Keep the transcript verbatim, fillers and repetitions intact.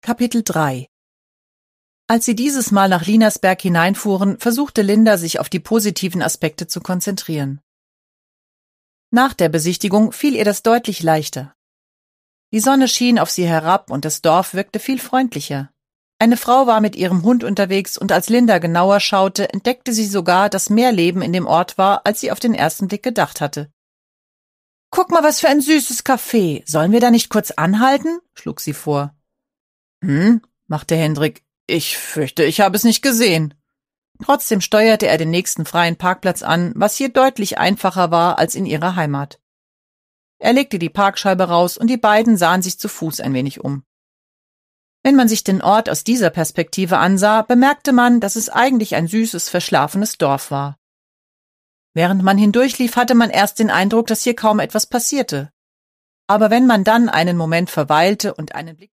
Kapitel drei. Als sie dieses Mal nach Linersberg hineinfuhren, versuchte Linda, sich auf die positiven Aspekte zu konzentrieren. Nach der Besichtigung fiel ihr das deutlich leichter. Die Sonne schien auf sie herab und das Dorf wirkte viel freundlicher. Eine Frau war mit ihrem Hund unterwegs und als Linda genauer schaute, entdeckte sie sogar, dass mehr Leben in dem Ort war, als sie auf den ersten Blick gedacht hatte. »Guck mal, was für ein süßes Café. Sollen wir da nicht kurz anhalten?« schlug sie vor. »Hm«, machte Hendrik, »ich fürchte, ich habe es nicht gesehen.« Trotzdem steuerte er den nächsten freien Parkplatz an, was hier deutlich einfacher war als in ihrer Heimat. Er legte die Parkscheibe raus und die beiden sahen sich zu Fuß ein wenig um. Wenn man sich den Ort aus dieser Perspektive ansah, bemerkte man, dass es eigentlich ein süßes, verschlafenes Dorf war. Während man hindurchlief, hatte man erst den Eindruck, dass hier kaum etwas passierte. Aber wenn man dann einen Moment verweilte und einen Blick